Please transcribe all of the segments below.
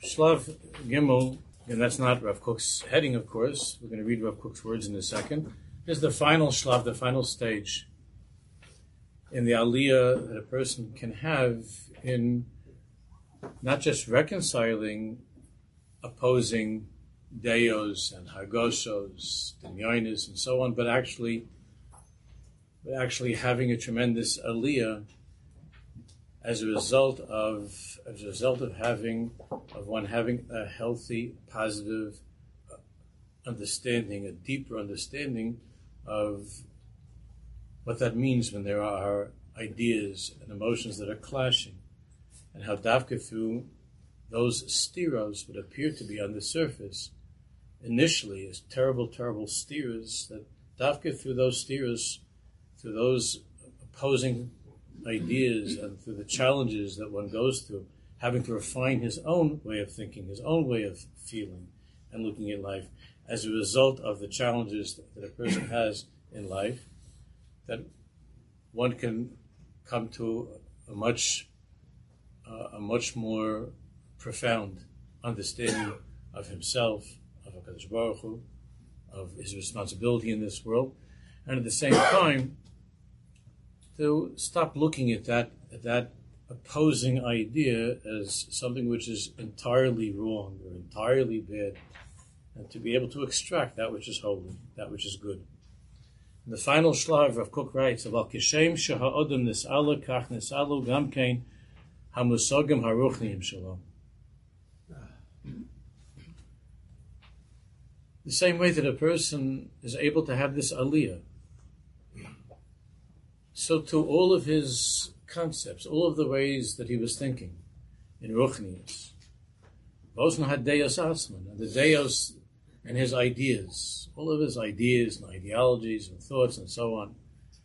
Shlav Gimel, and that's not Rav Kook's heading, of course. We're going to read Rav Kook's words in a second. This is the final Shlav, the final stage in the Aliyah that a person can have in not just reconciling opposing Deos and Hagoshos, Dinyonis, and so on, but actually having a tremendous Aliyah as a result of one having a healthy, positive understanding, a deeper understanding of what that means when there are ideas and emotions that are clashing, and how dafka through those stiros would appear to be on the surface initially as terrible, terrible stiros, that dafka through those stiros, through those opposing ideas and through the challenges that one goes through, having to refine his own way of thinking, his own way of feeling and looking at life as a result of the challenges that a person has in life, that one can come to a much more profound understanding of himself, of HaKadosh Baruch Hu, of his responsibility in this world, and at the same time to stop looking at that opposing idea as something which is entirely wrong or entirely bad, and to be able to extract that which is holy, that which is good. In the final shlav, Rav Kook writes, "Aval kishem sheha'odam nis'ala kach nis'alu gam kein hamusogim haruchniim shelo." The same way that a person is able to have this aliyah, so to all of his concepts, all of the ways that he was thinking in Ruchnius, Bosna had Deos Asman, and the Deos and his ideas, all of his ideas and ideologies and thoughts and so on.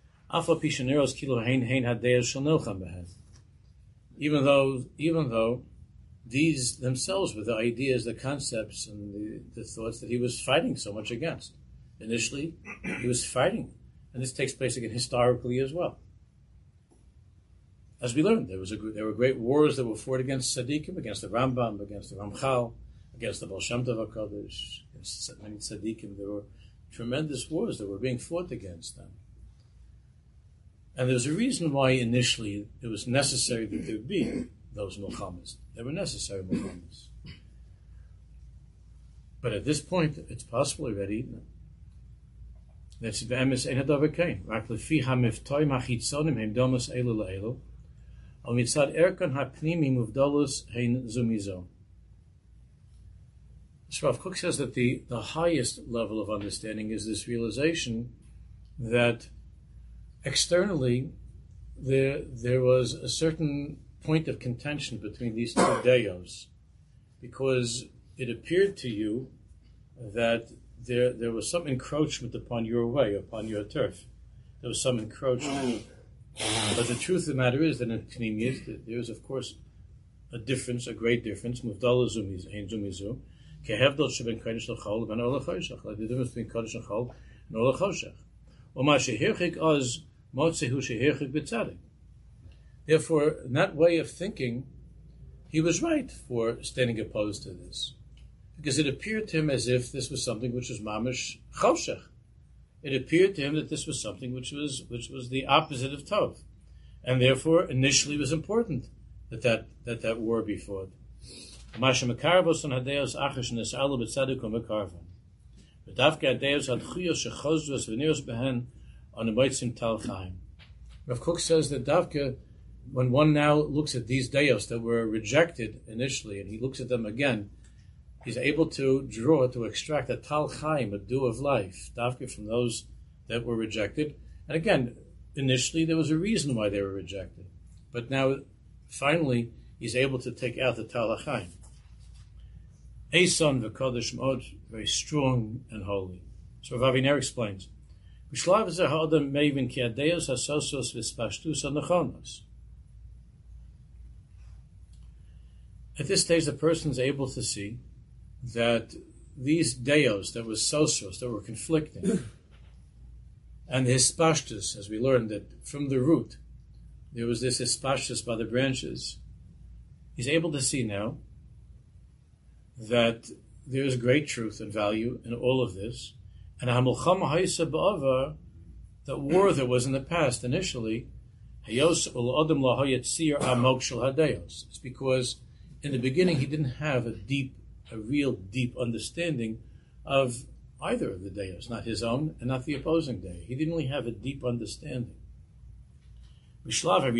Even though these themselves were the ideas, the concepts, and the thoughts that he was fighting so much against. Initially, he was fighting. And this takes place again historically as well. As we learned, there were great wars that were fought against Tzaddikim, against the Rambam, against the Ramchal, against the Baal Shem Tov HaKadosh, against many Tzaddikim. There were tremendous wars that were being fought against them. And there's a reason why initially it was necessary that there be those milchamas. They were necessary milchamas. But at this point, it's possible already that's be'emes ein hadavar kain. Rak lefi hamivtoy machitzonim hem domus elu la'elu, al mitzad erkon hapnimi muvdolus hein zumizo. So Rav Kook says that the highest level of understanding is this realization that externally there was a certain point of contention between these two deos, because it appeared to you that there was some encroachment upon your way, upon your turf. There was some encroachment. But the truth of the matter is that in Pnimiyus, there is, of course, a difference, a great difference. Muvdala zumizu, kehevdol sheben kodesh l'chol ben or l'choshech, like the difference between kodesh l'chol and or l'choshech. Oma shehirchik oz motzehu shehirchik b'tzadik. Therefore, in that way of thinking, he was right for standing opposed to this, because it appeared to him as if this was something which was mamish choshech. It appeared to him that this was something which was the opposite of tov, and therefore initially it was important that war be fought. Rav Kook says that Davka, when one now looks at these deos that were rejected initially, and he looks at them again, he's able to extract a tal chaim, a dew of life, davka from those that were rejected. And again, initially there was a reason why they were rejected, but now, finally, he's able to take out the tal chaim. Eson v'kodesh mod, very strong and holy. So Rav Aviner explains, B'shlav zeh ha'adam meivin ki adeos hasosos v'spashtus ha'nechonos. At this stage, the person is able to see that these deos that were sosos, that were conflicting, and the hispashtus, as we learned that from the root, there was this hispashtus by the branches. He's able to see now that there is great truth and value in all of this. And Hamilchama Haisa Ba'ava, that war that was in the past initially, it's because in the beginning he didn't have a real deep understanding of either of the Deos, not his own and not the opposing Deo. He didn't really have a deep understanding. In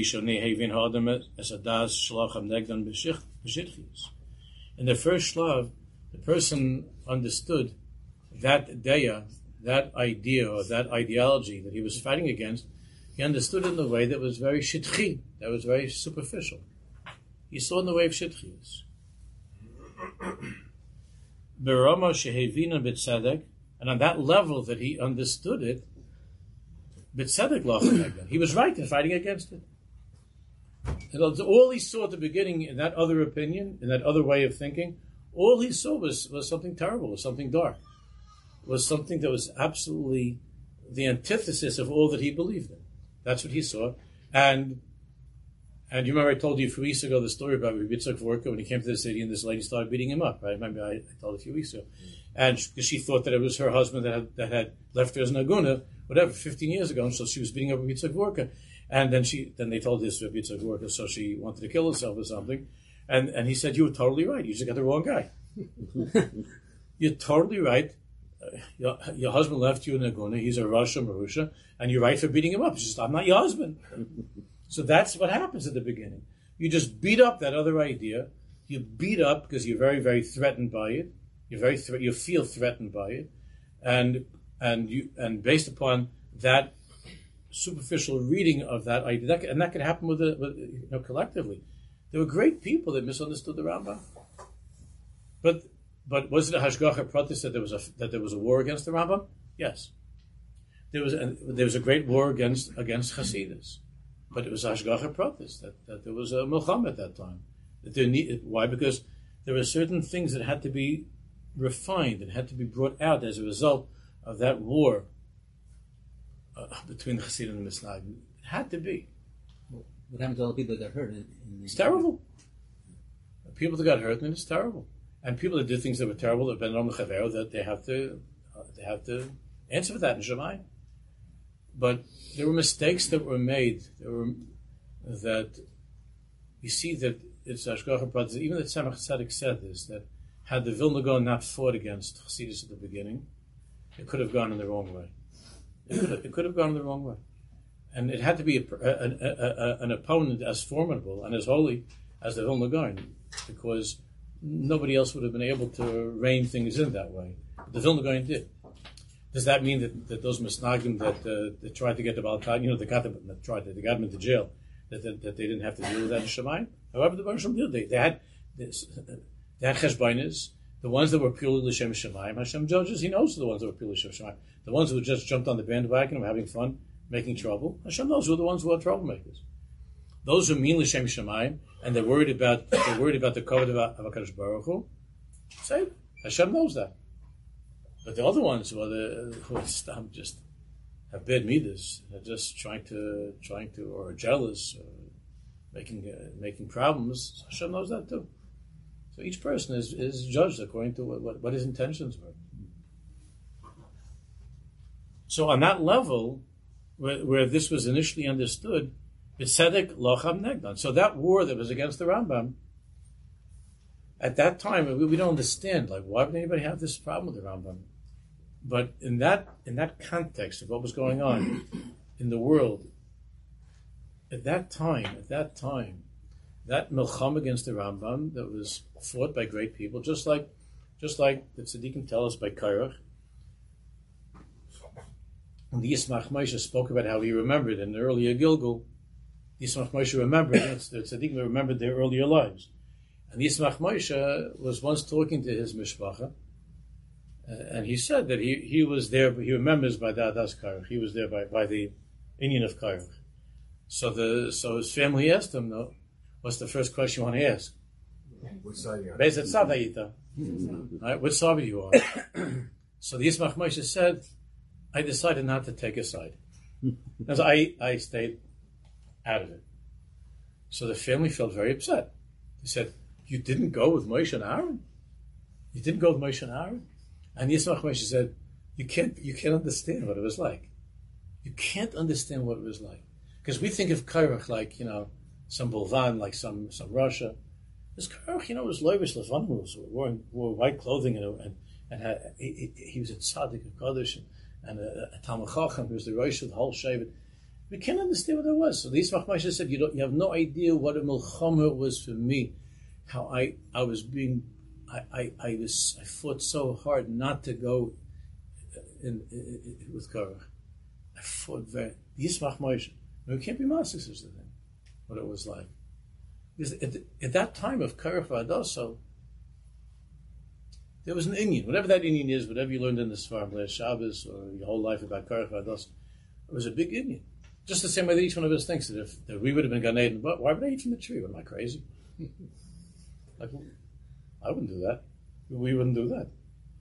the first shlav, the person understood that Deya, that idea or that ideology that he was fighting against. He understood it in a way that was very shitchi, that was very superficial. He saw in the way of shitchius. Berama shehevina b'tzedek, and on that level that he understood it, b'tzedek lachem, he was right in fighting against it. And all he saw at the beginning in that other opinion, in that other way of thinking, all he saw was something terrible, was something dark, was something that was absolutely the antithesis of all that he believed in. That's what he saw. And you remember I told you a few weeks ago the story about Rabbi Yitzchak Vorka when he came to the city and this lady started beating him up. Right? Remember I told it a few weeks ago. And because she thought that it was her husband that had left her as an aguna, whatever, 15 years ago, and so she was beating up Rabbi Yitzchak Vorka. And then they told this to Rabbi Yitzchak Vorka, so she wanted to kill herself or something. And he said, you were totally right. You just got the wrong guy. You're totally right. Your husband left you in Aguna. He's a Rasha Marusha, and you're right for beating him up. It's just, I'm not your husband. So that's what happens at the beginning. You just beat up that other idea. You beat up because you're very, very threatened by it. You feel threatened by it, and based upon that superficial reading of that idea, and that could happen with collectively. There were great people that misunderstood the Rambam, but was it a hashgacha pratis that there was a war against the Rambam? Yes, there was a great war against Hasidus, but it was a hashgacha pratis that there was a milchama at that time. Why? Because there were certain things that had to be refined and had to be brought out as a result of that war between the Hasidim and the Misnagim. It had to be. What happened to all the people that got hurt? It's terrible. People that got hurt, and it's terrible. And people that did things that were terrible, that Ben Ram Chavero, that they have to answer for that in Shammai. But there were mistakes that were made. That you see that it's Hashgacha Pratis. Even the Tzemach Tzedek said this, that had the Vilna Gaon not fought against Chassidus at the beginning, it could have gone in the wrong way. It could have gone in the wrong way. And it had to be an opponent as formidable and as holy as the Vilna Gaon, because nobody else would have been able to rein things in that way. The Vilna Gaon did. Does that mean that those Misnagim that tried to get the Baal Tad, they got him into jail, that they didn't have to deal with that in Shammai? However, the Baruch Shem did. They had cheshbainis. The ones that were purely l'shem Shammai, Hashem judges. He knows the ones that were purely l'shem Shammai. The ones who just jumped on the bandwagon and were having fun, making trouble, Hashem knows who are the ones who are troublemakers. Those who mean l'shem Shammai and they're worried about the kavod of HaKadosh Baruch Hu, say Hashem knows that. But the other ones who just have bad midas, are just trying to or are jealous, or making problems, Hashem knows that too. So each person is judged according to what his intentions were. So on that level, where this was initially understood, B'tzedek locham negdan. So that war that was against the Rambam, at that time, we don't understand, why would anybody have this problem with the Rambam? But in that context of what was going on in the world, at that time, that milcham against the Rambam that was fought by great people, just like the tzaddikim tell us by Kairach. And the Yismach Moshe spoke about how he remembered in the earlier Gilgul. The Yismach Moshe remembered, the tzaddikim remembered their earlier lives. And the Yismach Moshe was once talking to his mishpacha, and he said that he was there, he remembers by the Adas Kairach, he was there by the Indian of Kairach. So his family asked him, what's the first question you want to ask? Which side you are? Right, which side you are? So the Yismach Moshe said, I decided not to take a side. Because I stayed out of it. So the family felt very upset. They said, you didn't go with Moshe and Aaron? You didn't go to Moshe and Aaron? And Yismach Moshe said, you can't understand what it was like. You can't understand what it was like. Because we think of Korach like, some Bulvan, like some Russia. This Korach, was Loivish Levanos, wore white clothing and he was a tzaddik, a Kodesh, and a Talmud Chacham, who was the Rosh of the whole Shevet. We can't understand what it was. So the Yismach Moshe said, you have no idea what a milchama was for me. How I was being, I fought so hard not to go in with Korach. I fought very. Yismach Moshe. We can't be masters of them. What it was like. Because at that time of Korach V'Adaso, there was an Inyan. Whatever that Inyan is, whatever you learned in the Sfarim, last Shabbos, or your whole life about Korach V'Adaso, it was a big Inyan. Just the same way that each one of us thinks that if we would have been Gan Eden, but why would I eat from the tree? What, am I crazy? Like, I wouldn't do that. We wouldn't do that.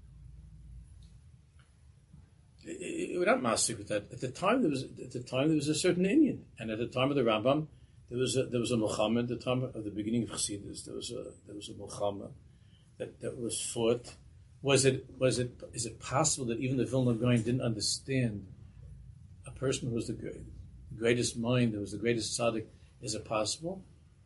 We're not massive with that. At the time there was a certain Inyan, and at the time of the Rambam, there was a Milchama. At the time of the beginning of Chassidus, there was a Milchama that was fought. Is it possible that even the Vilna Gaon didn't understand a person who was the greatest mind, that was the greatest tzaddik? Is it possible?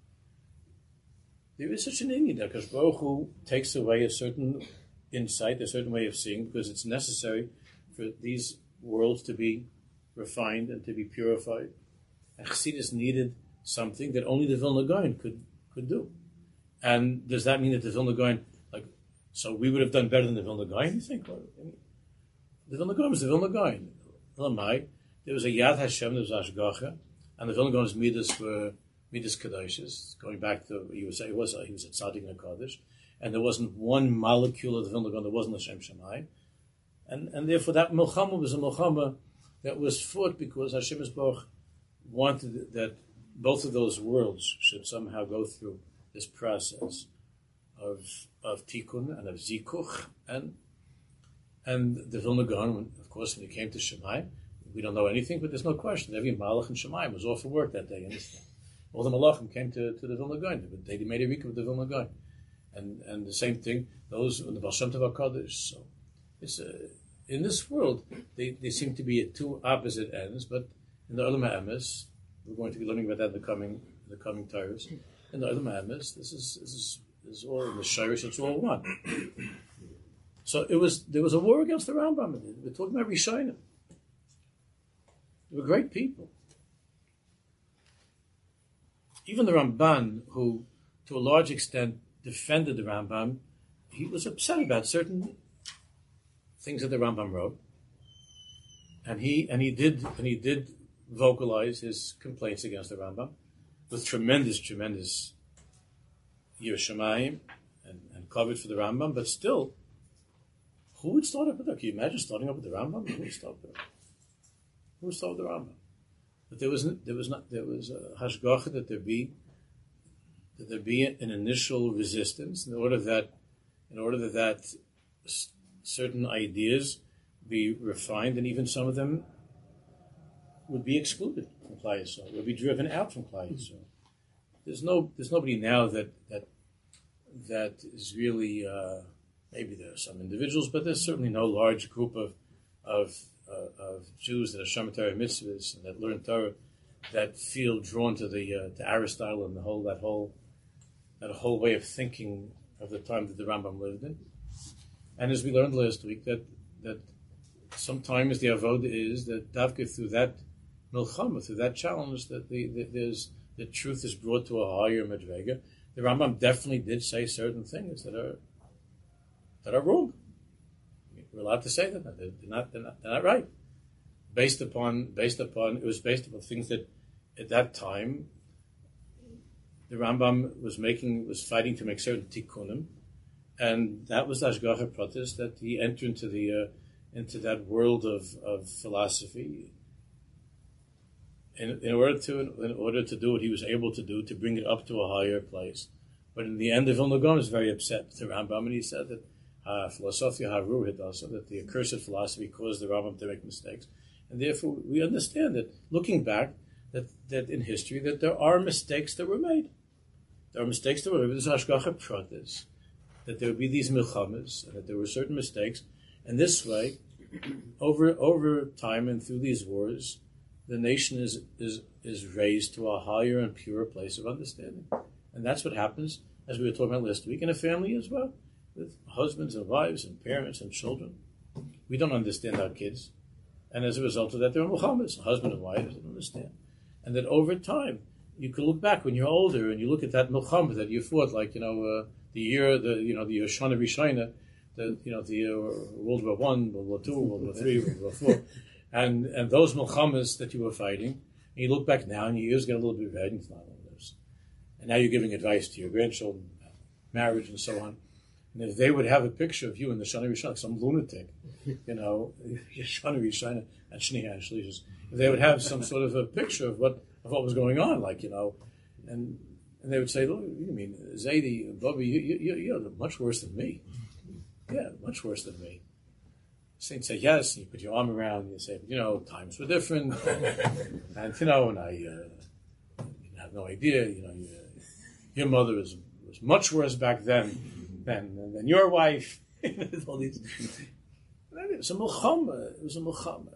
There is such an Inyan there, because Baruch Hu takes away a certain insight, a certain way of seeing, because it's necessary for these worlds to be refined and to be purified. And Chassidus needed something that only the Vilna Gaon could do. And does that mean that the Vilna Gaon, so we would have done better than the Vilna Gaon, you think? Well, the Vilna Gaon was the Vilna Gaon. There was a Yad Hashem, there was Ashgacha, and the Vilna Gaon's Midas were Midas Kadoshes, going back to what you would say, he was a tzaddik and a Kaddish, and there wasn't one molecule of the Vilna Gaon that wasn't Hashem Shammai. And therefore that Milchama was a Milchama that was fought because Hashem Yisborach wanted that both of those worlds should somehow go through this process of tikkun and of zikuch, and the Vilna Gaon, of course, when he came to Shammai, we don't know anything, but there's no question. Every Malach in Shammai was off for work that day. Understand? All the Malachim came to the Vilna Gaon. They made a week of the Vilna Gaon, and the same thing. Those in the Baal Shem Tov HaKadosh. So it's in this world they seem to be at two opposite ends, but in the Olam HaEmes, we're going to be learning about that in the coming Torahs. In the Olam HaEmes, this is all in the Shirish. It's all one. So there was a war against the Rambam. We're talking about Rishonim. They were great people. Even the Ramban, who to a large extent defended the Rambam, he was upset about certain things that the Rambam wrote, and he did vocalize his complaints against the Rambam with tremendous Yiras Shamayim and covered for the Rambam. But still, who would start up with that? Can you imagine starting up with the Rambam? Who would start with the Rambam? But there was a hashgacha that there be an initial resistance in order that certain ideas be refined, and even some of them would be excluded from Klal Yisrael, would be driven out from Klal Yisrael. There's nobody now that is really maybe there are some individuals, but there's certainly no large group of Jews that are Shemitah mitzvahs and that learn Torah that feel drawn to to Aristotle and that whole way of thinking of the time that the Rambam lived in. And as we learned last week, that sometimes the avoda is that Davka through that milchama, through that challenge, that the truth is brought to a higher madrega. The Rambam definitely did say certain things that are wrong. We're allowed to say that they're not right. Based upon things that at that time the Rambam was fighting to make certain tikkunim, and that was the Ashgacha Pratis, that he entered into that world of philosophy in order to do what he was able to do to bring it up to a higher place. But in the end, the Vilna Gaon was very upset with the Rambam, and he said that philosophia haruhid also, that the accursed philosophy caused the Rambam to make mistakes, and therefore we understand that looking back, that in history that there are mistakes that were made. There are mistakes that were made. There's Ashgacha Pratis, that there would be these milchamas, and that there were certain mistakes, and this way, over time and through these wars, the nation is raised to a higher and purer place of understanding. And that's what happens, as we were talking about last week, in a family as well, with husbands and wives and parents and children. We don't understand our kids. And as a result of that, they're milchamas, husband and wife, don't understand. And that over time, you can look back when you're older and you look at that milchama that you fought, like, the year Shana Rishona, the World War I, World War II, World War III, World War IV, and those milchamas that you were fighting, and you look back now and your ears get a little bit red, and it's not one of those. And now you're giving advice to your grandchildren about marriage and so on. And if they would have a picture of you in the Shana Rishona, some lunatic, Shana Rishona and Shniya and Shlishis, if they would have some sort of a picture of what was going on, and they would say, "Look, you mean Zaidi, Bobby, you're much worse than me. Yeah, much worse than me." Saint say yes, and you put your arm around, and you say, times were different, and I have no idea, your mother was much worse back then than your wife. All these. It was a milchama.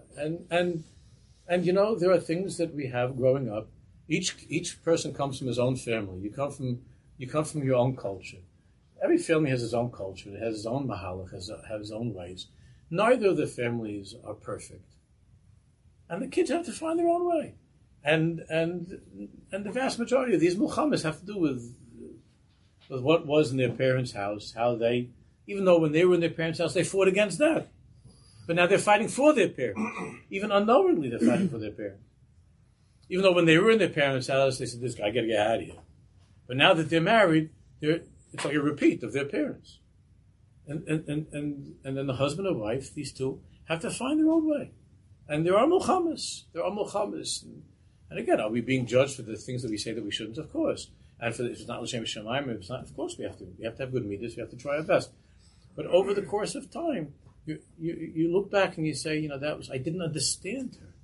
And there are things that we have growing up. Each person comes from his own family. You come from your own culture. Every family has its own culture. It has its own mahalach, has its own ways. Neither of the families are perfect, and the kids have to find their own way. And the vast majority of these milchamas have to do with what was in their parents' house, how they, even though when they were in their parents' house, they fought against that. But now they're fighting for their parents. Even unknowingly, they're fighting for their parents. Even though when they were in their parents' house, they said, "This guy, I got to get out of here." But now that they're married, it's like a repeat of their parents. And then the husband and wife, these two, have to find their own way. And there are milchamas. And again, are we being judged for the things that we say that we shouldn't? Of course. And if it's not l'shem shamayim, if it's not, of course we have to have good midas. We have to try our best. But over the course of time, you look back and you say, I didn't understand her.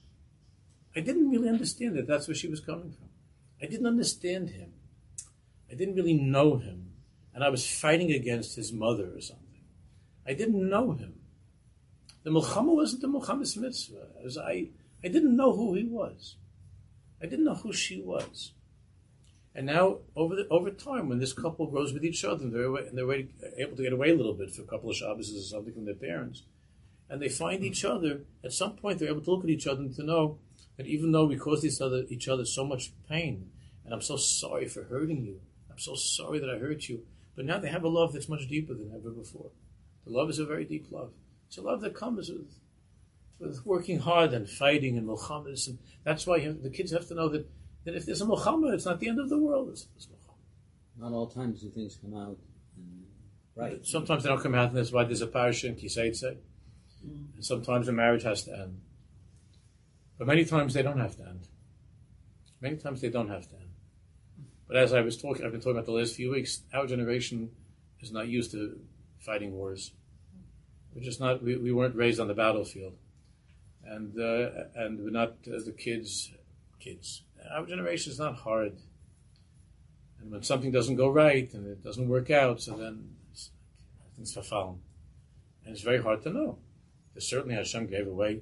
I didn't really understand that. That's where she was coming from. I didn't understand him. I didn't really know him. And I was fighting against his mother or something. I didn't know him. The milchama wasn't the milchamas mitzvah. I didn't know who he was. I didn't know who she was. And now, over time, when this couple grows with each other, and they're able to get away a little bit for a couple of Shabbos or something from their parents, and they find each other, at some point they're able to look at each other and to know that even though we caused each other so much pain, and I'm so sorry for hurting you, I'm so sorry that I hurt you, but now they have a love that's much deeper than ever before. The love is a very deep love. It's a love that comes with working hard and fighting and milchamas, and that's why the kids have to know that if there's a milchama, it's not the end of the world. It's not all times do things come out right. Sometimes they don't come out, and that's why there's a parasha in Kisei. And sometimes a marriage has to end. But many times they don't have to end. Many times they don't have to end. But as I've been talking about the last few weeks, our generation is not used to fighting wars. We're just not. We weren't raised on the battlefield, and we're not the kids. Our generation is not hard, and when something doesn't go right and it doesn't work out, so then things verfallen, and it's very hard to know. There's certainly Hashem gave away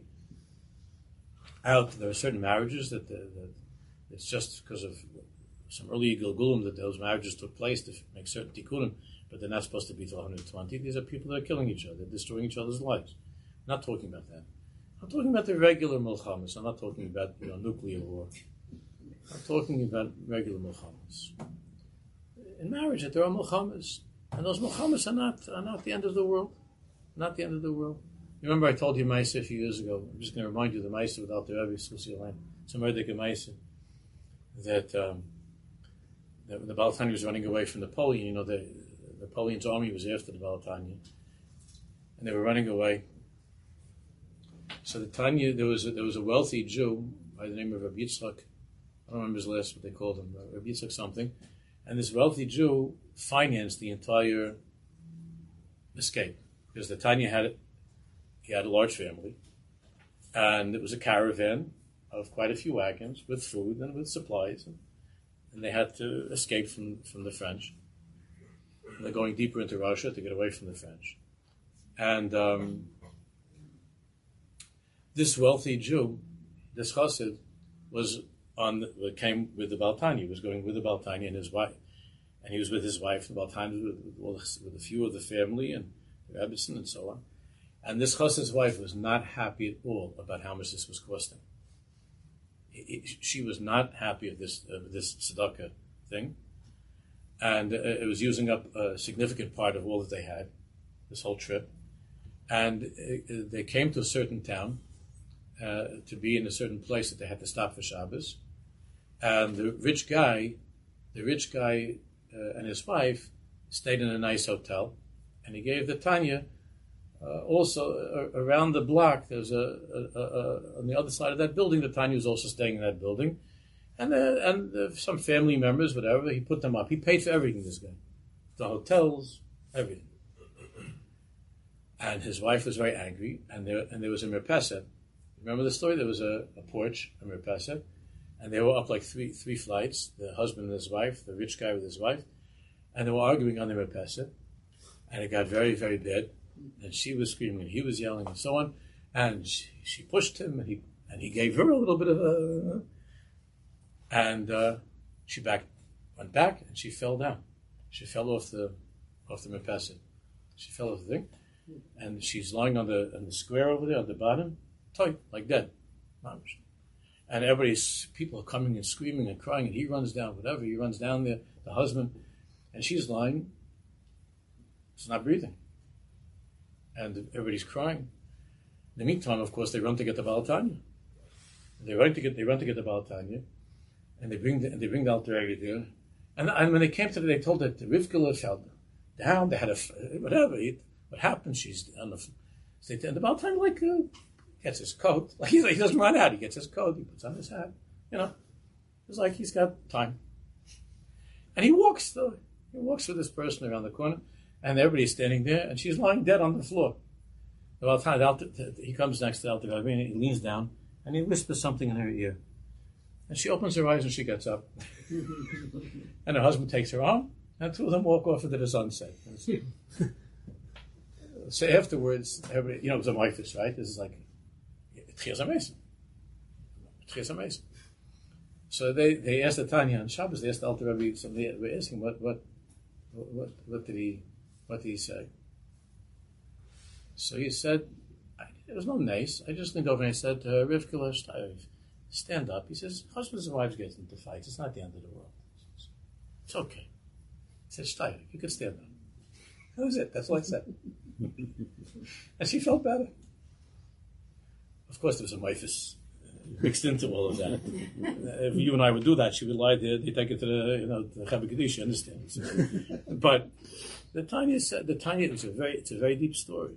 out. There are certain marriages that it's just because of some early Gilgulim that those marriages took place to make certain tikkunim, but they're not supposed to be till 120. These are people that are killing each other, destroying each other's lives. I'm not talking about that. I'm talking about the regular milchamas. I'm not talking about nuclear war. I'm talking about regular milchamas. In marriage, there are milchamas, and those milchamas are not the end of the world. Not the end of the world. You remember I told you Maisa a few years ago. I'm just going to remind you the Maisa without the Rebbe, it's a Merdeka Maisa, that the Baal Tanya was running away from Napoleon. Napoleon's army was after the Baal Tanya, and they were running away. So the Tanya, there was a wealthy Jew by the name of Rabbi Yitzchak. I don't remember his last, what they called him, Rabbi Yitzchak something. And this wealthy Jew financed the entire escape because the Tanya he had a large family, and it was a caravan of quite a few wagons with food and with supplies, and they had to escape from the French. They're going deeper into Russia to get away from the French. And this wealthy Jew, this Chassid, came with the Baltanya. He was going with the Baltanya and his wife. And he was with his wife, the Baltanya, with a few of the family and Rebbetzin and so on. And this Chassid's wife was not happy at all about how much this was costing. She was not happy at this tzedakah thing. And it was using up a significant part of all that they had, this whole trip. And they came to a certain town to be in a certain place that they had to stop for Shabbos. And the rich guy and his wife stayed in a nice hotel. And he gave the Tanya also around the block. There's on the other side of that building, the Tanya was also staying in that building. And some family members, whatever, he put them up. He paid for everything, this guy. The hotels, everything. And his wife was very angry, and there was a mirpesset. Remember the story? There was a porch, a mirpesset, and they were up like three flights, the husband and his wife, the rich guy with his wife, and they were arguing on the mirpesset, and it got very, very bad, and she was screaming, and he was yelling, and so on, and she pushed him, and he gave her a little bit of a... And she went back, and she fell down. She fell off the mirpesset. She fell off the thing, and she's lying on the square over there, on the bottom, tight, like dead. And people are coming and screaming and crying, and he runs down, whatever. He runs down there, the husband, and she's lying. She's not breathing. And everybody's crying. In the meantime, of course, they run to get the Baltanya. They run to get the Baltanya. And they bring the Alter Rebbe there. And when they came to it, they told that the Rivka fell down. They had whatever. What happened? She's on the... And the Baltanya, gets his coat. Like he doesn't run out. He gets his coat. He puts on his hat. It's like he's got time. And he walks with this person around the corner, and everybody's standing there, and she's lying dead on the floor. The Baltanya, he comes next to the Alter Rebbe, and he leans down, and he whispers something in her ear. And she opens her eyes and she gets up. And her husband takes her arm, and two of them walk off into the sunset. So afterwards, everybody, it was a mifus, right? This is like, Tchias HaMesim. So they asked the Tanya on Shabbos, they asked the Alter Rebbe, so they were asking, what did he say? So he said, it was no nice. I just leaned over and I said, Rivka, stand up. He says, husbands and wives get into fights. It's not the end of the world. It's okay. He said, Shtayr, you could stand up. That was it. That's all I said. And she felt better. Of course, there was a mifus mixed into all of that. If you and I would do that, she would lie there, they take it to the Chabad Kaddish, you understand? But the Tanya said, it's a very deep story.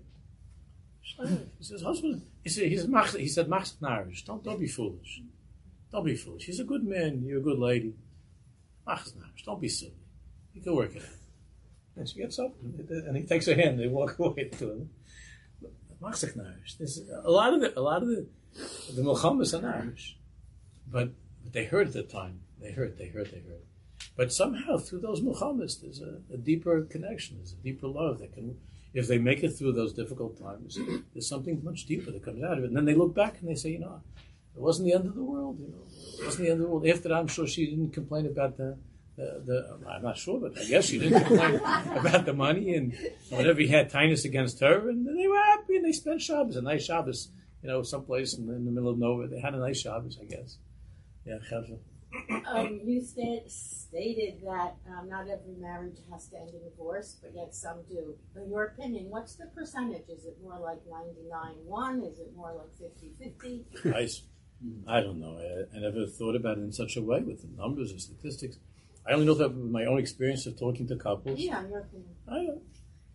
He says, husband, he said, Machzak Narish, don't be foolish. Don't be foolish. He's a good man, you're a good lady. Machzak Narish, don't be silly. You can work it out. And she gets up, and he takes her hand, they walk away to him. Machzak Narish. There's a lot of the Milchamas are Narish. But they heard at the time. They heard. But somehow, through those Milchamas, there's a deeper connection, there's a deeper love that can... If they make it through those difficult times, there's something much deeper that comes out of it. And then they look back and they say, it wasn't the end of the world. It wasn't the end of the world. After that, I'm sure she didn't complain about I'm not sure, but I guess she didn't complain about the money and whatever he had tinus against her. And they were happy and they spent Shabbos, a nice Shabbos, someplace in the middle of nowhere. They had a nice Shabbos, I guess. Yeah, Chevra. You stated that not every marriage has to end in divorce, but yet some do. In your opinion, what's the percentage? Is it more like 99-1? Is it more like 50-50? I don't know. I never thought about it in such a way with the numbers or statistics. I only know that with my own experience of talking to couples. Yeah, in your opinion. I don't.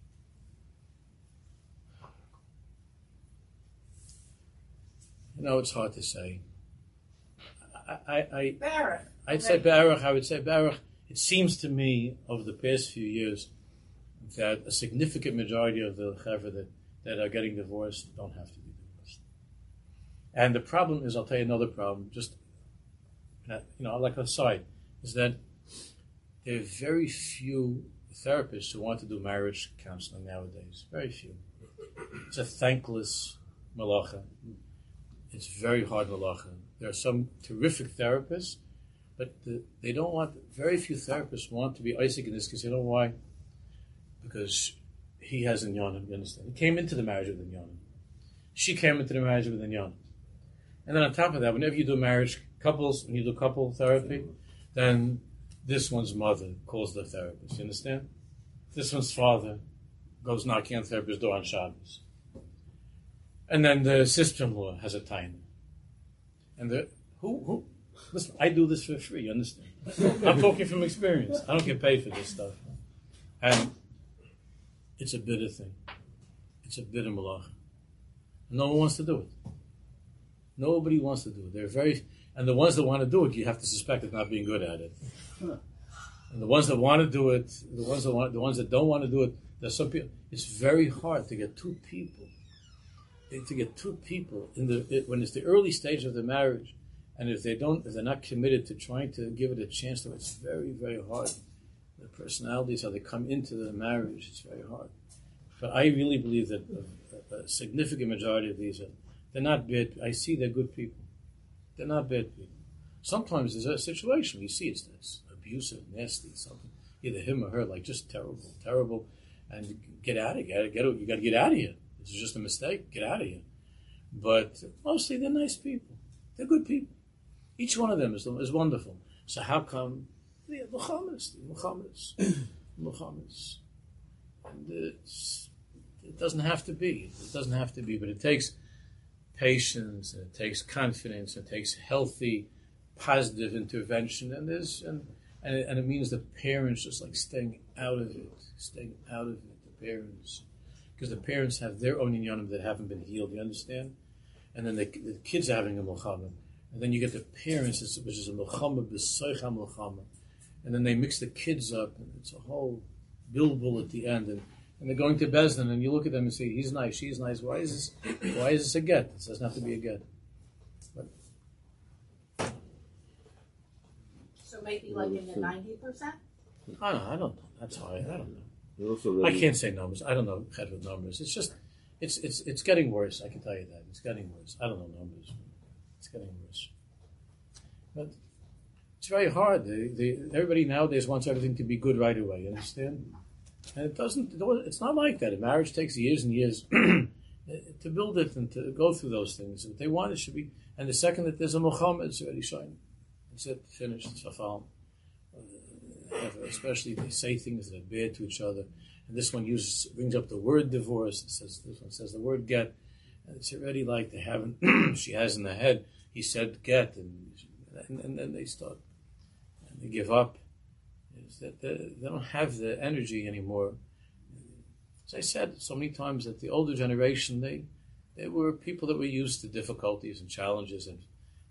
It's hard to say. I'd say Baruch. I would say Baruch. It seems to me over the past few years that a significant majority of the Chevra that are getting divorced don't have to be divorced. And the problem is, I'll tell you another problem, just, like a side, is that there are very few therapists who want to do marriage counseling nowadays. Very few. It's a thankless malacha. It's very hard malacha. There are some terrific therapists, but they don't want. Very few therapists want to be Isaac in this because you know why? Because he has inyanim. You understand? He came into the marriage with inyanim. She came into the marriage with inyanim. And then on top of that, whenever you do marriage couples, when you do couple therapy, then this one's mother calls the therapist. You understand? This one's father goes knocking on the therapist's door on Shabbos. And then the sister-in-law has a taina. And who? Listen, I do this for free, you understand? I'm talking from experience. I don't get paid for this stuff. And it's a bitter thing. It's a bitter malach. No one wants to do it. Nobody wants to do it. And the ones that want to do it, you have to suspect of not being good at it. And the ones that want to do it, the ones that don't want to do it, there's some people. It's very hard to get two people. When it's the early stage of the marriage, and if they're not committed to trying to give it a chance, though, it's very, very hard. The personalities, how they come into the marriage, it's very hard. But I really believe that a significant majority of these they're not bad. I see they're good people. They're not bad people. Sometimes there's a situation we see it's abusive, nasty, something. Either him or her, like just terrible, and get out of here. You got to get out of here. This is just a mistake. Get out of here. But mostly they're nice people. They're good people. Each one of them is wonderful. So how come the Muhammad's? And it doesn't have to be. It doesn't have to be, but it takes patience, and it takes confidence, and it takes healthy, positive intervention, and it means the parents just like staying out of it, the parents, because the parents have their own inyanim that haven't been healed, you understand? And then the kids are having a milchama, and then you get the parents, which is a milchama b'soicha milchama, and then they mix the kids up, and it's a whole bilbul at the end, and they're going to Bezdin, and you look at them and say, he's nice, she's nice. Why is this a get? It doesn't have to be a get. But, so maybe like in the 90%? I don't know. That's high. I don't know. I can't say numbers. I don't know with numbers. It's just, it's getting worse. I can tell you that. It's getting worse. I don't know numbers. It's getting worse. But it's very hard. Everybody nowadays wants everything to be good right away. You understand? And it's not like that. A marriage takes years and years to build it and to go through those things. What they want, it should be. And the second that there's a Muhammad, it's already shining. It's it, finished, it's fafal. Especially they say things that are bad to each other. And this one brings up the word divorce. This one says the word get. And it's already like they haven't, she has in the head, he said get. And then they start. And they give up. That they don't have the energy anymore. As I said so many times, that the older generation, they were people that were used to difficulties and challenges, and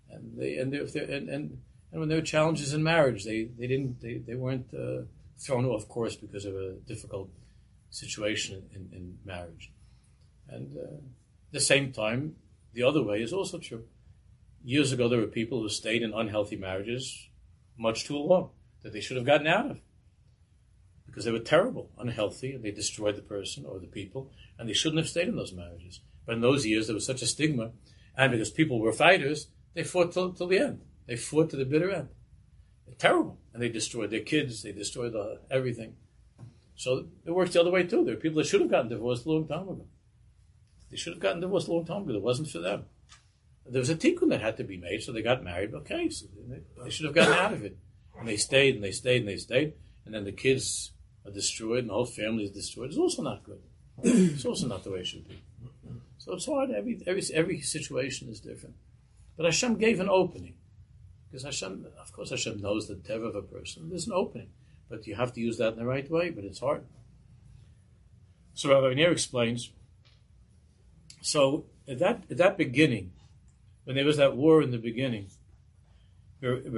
when there were challenges in marriage, they weren't thrown off course because of a difficult situation in marriage. And at the same time, the other way is also true. Years ago, there were people who stayed in unhealthy marriages much too long, that they should have gotten out of, because they were terrible, unhealthy, and they destroyed the person or the people, and they shouldn't have stayed in those marriages. But in those years, there was such a stigma, and because people were fighters, they fought till the end. They fought to the bitter end. They're terrible, and they destroyed their kids, they destroyed everything. So it works the other way too. There are people that should have gotten divorced a long time ago. They should have gotten divorced a long time ago. It wasn't for them. There was a tikkun that had to be made, so they got married. Okay, so they should have gotten out of it. And they stayed, and they stayed, and they stayed. And then the kids are destroyed, and the whole family is destroyed. It's also not good. It's also not the way it should be. So it's hard. Every situation is different. But Hashem gave an opening. Because Hashem knows the teva of a person. There's an opening. But you have to use that in the right way, but it's hard. So Rabbi Neir explains, so at that beginning, when there was that war in the beginning, in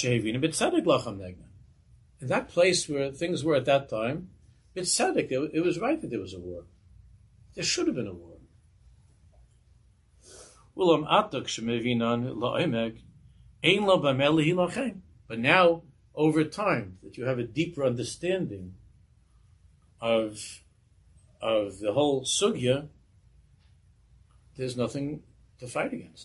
that place where things were at that time, it was right that there was a war. There should have been a war. But now, over time, that you have a deeper understanding, of the whole sugya, there's nothing to fight against.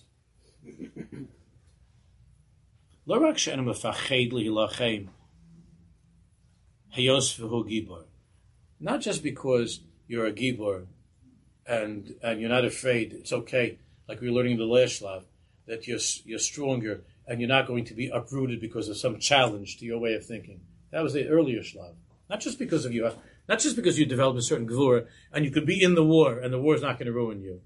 Not just because you're a gibor and you're not afraid, it's okay, like we were learning in the last shlav, that you're stronger and you're not going to be uprooted because of some challenge to your way of thinking. That was the earlier shlav. Not just because you developed a certain gvura and you could be in the war and the war is not going to ruin you.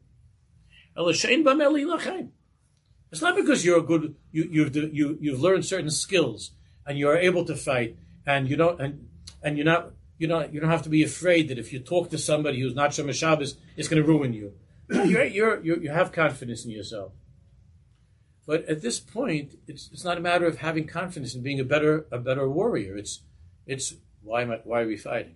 It's not because you're a good, you've learned certain skills and you are able to fight and you don't have to be afraid that if you talk to somebody who's not Shomer Shabbos, it's going to ruin you. You have confidence in yourself. But at this point, it's not a matter of having confidence in being a better warrior. It's why are we fighting?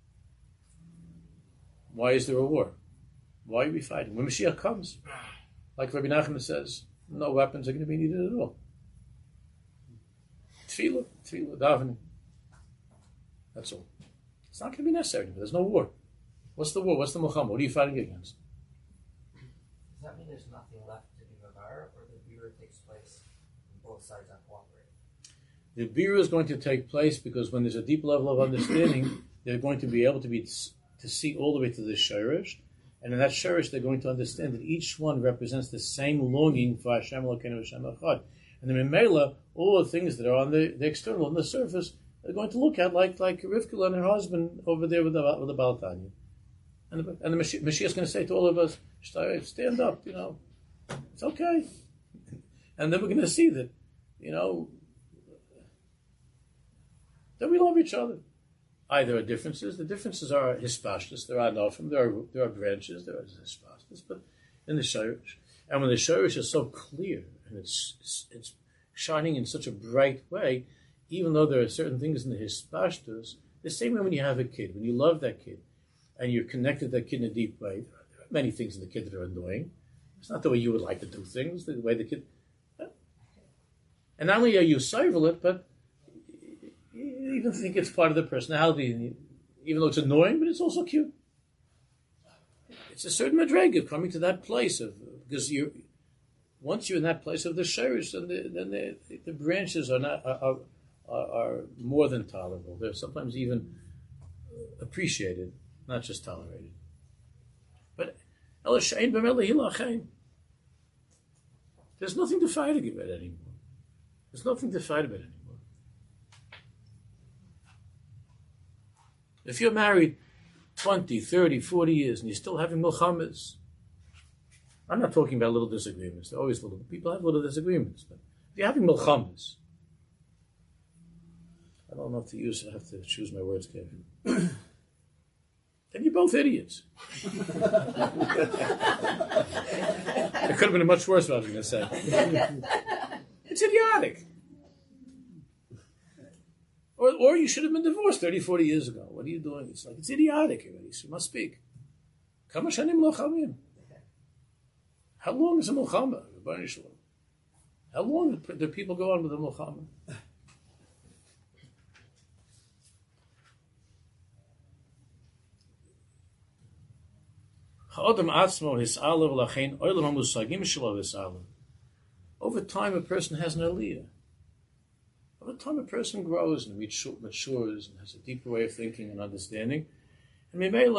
Why is there a war? Why are we fighting? When Mashiach comes, like Rabbi Nachman says, no weapons are going to be needed at all. Tefillah, davening. That's all. It's not going to be necessary. There's no war. What's the war? What's the Muhammad? What are you fighting against? Does that mean there's nothing left to do Avar, or the Bira takes place and both sides are cooperating? The Bira is going to take place because when there's a deep level of understanding, they're going to be able to see all the way to the Shirish, and in that Shirish they're going to understand that each one represents the same longing for Hashem Elokeinu Hashem Echad. And the Memela, all the things that are on the external, on the surface, they're going to look at like Rivka and her husband over there with the Baal Tanya. And the Mashiach is going to say to all of us, stand up, it's okay. And then we're going to see that, that we love each other. There are differences. The differences are hispashtus. There are nofim. There are branches. There are hispashtus. But in the shirish, and when the shirish is so clear and it's shining in such a bright way, even though there are certain things in the hispashtus, the same way when you have a kid, when you love that kid, and you're connected to that kid in a deep way, there are many things in the kid that are annoying. It's not the way you would like to do things, the way the kid. And not only are you civil it, but you even think it's part of the personality, even though it's annoying, but it's also cute. It's a certain madrega of coming to that place because once you're in that place of the shirish, then the branches are more than tolerable. They're sometimes even appreciated, not just tolerated. But there's nothing to fight about anymore. There's nothing to fight about anymore. If you're married 20, 30, 40 years and you're still having milchamas, I'm not talking about little disagreements. There are always people have little disagreements, but if you're having milchamas, I don't know what to use. I have to choose my words carefully. Then you're both idiots. It could have been a much worse what I was going to say. It's idiotic. Or you should have been divorced 30, 40 years ago. What are you doing? It's idiotic already. So you must speak. Kama shanim lo chavim. How long is a milchama? How long do people go on with a milchama? Over time, a person has an aliyah. Over time, a person grows and matures and has a deeper way of thinking and understanding. And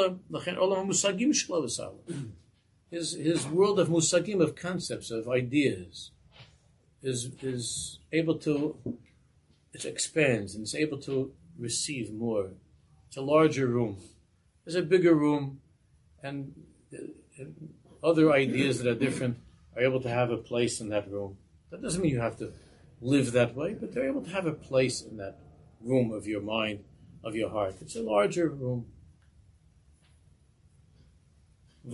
his world of musagim, of concepts, of ideas, is able to, it expands and it's able to receive more. It's a larger room. There's a bigger room, and other ideas that are different are able to have a place in that room. That doesn't mean you have to live that way, but they're able to have a place in that room of your mind, of your heart. It's a larger room. And